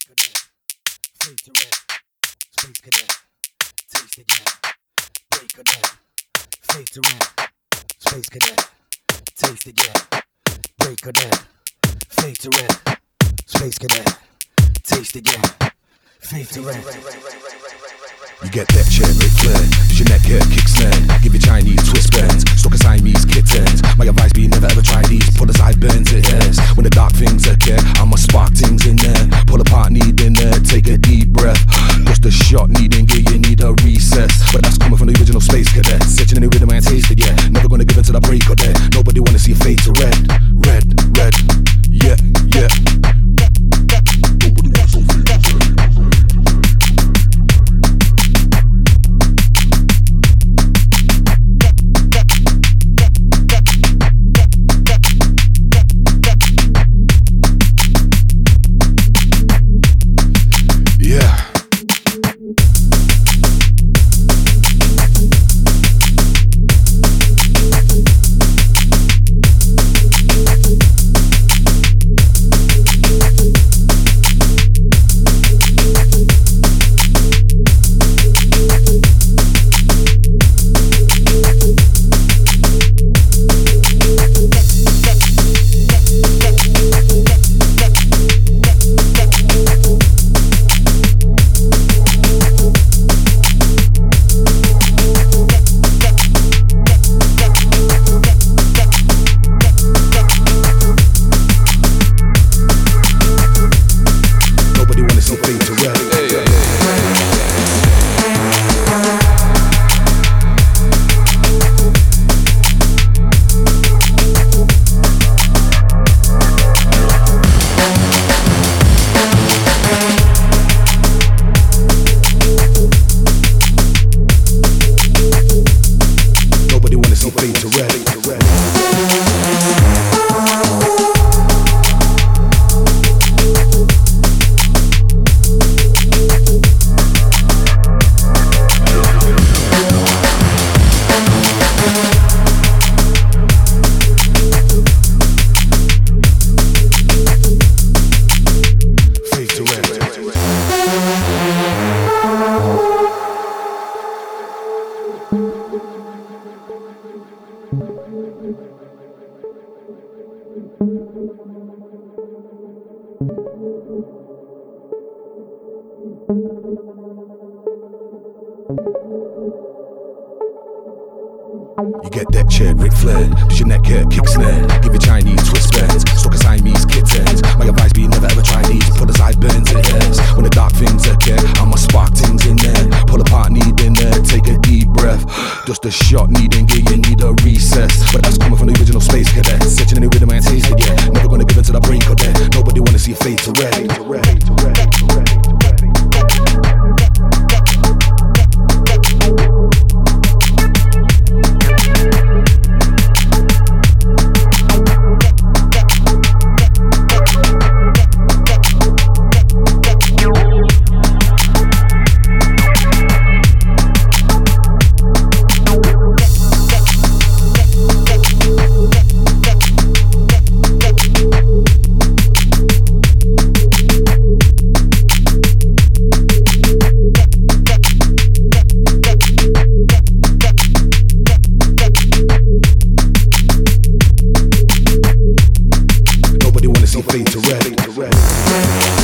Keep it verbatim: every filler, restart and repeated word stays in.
cadet, fade to red, space cadet, taste again. Break cadet, fade to red, space cadet, taste again. Break cadet, fade to red, space cadet, taste again. Fade to red. You get that chair, Ric Flair. Does your neck hurt, kick snare? Give you Chinese twist bends, stuck a Siamese kittens. My advice be never ever try these. Pull aside burns it hairs. When the dark things occur, I'ma spark things in there. Pull apart, need in there, take a deep breath. Just a shot, needing gear, you need a recess. But that's coming from the original Space Cadet. Searching any rhythm I ain't tasted yet. Never gonna give until I break or dead. Nobody wanna see a fade to red. Red, red, yeah, yeah. You get that chair, Ric Flair. Does your neck hurt, kick snare? Give you Chinese twist bends, stuck a Siamese kittens. My advice be never ever try these. Pull aside burns it hairs. When the dark things occur, I'ma spark things in there. Pull apart, need in there, take a deep breath. Just a shot, needing gear, you need a recess. But that's coming from the original Space Cadet. Searching any rhythm I ain't tasted yet. Never gonna give until I break or dead. Nobody wanna see a fade to red. Fade to red. Fade to red. Fade to red. Fade to red.